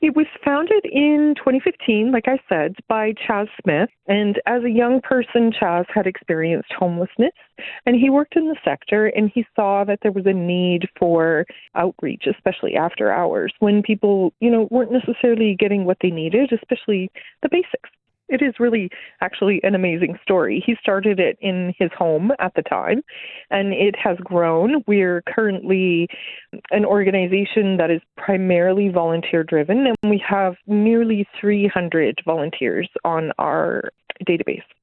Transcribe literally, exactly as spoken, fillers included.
It was founded in twenty fifteen, like I said, by Chaz Smith. And as a young person, Chaz had experienced homelessness, and he worked in the sector, and he saw that there was a need for outreach, especially after hours, when people, you know, weren't necessarily getting what they needed, especially the basics. It is really actually an amazing story. He started it in his home at the time, and it has grown. We're currently an organization that is primarily volunteer driven, and we have nearly three hundred volunteers on our database.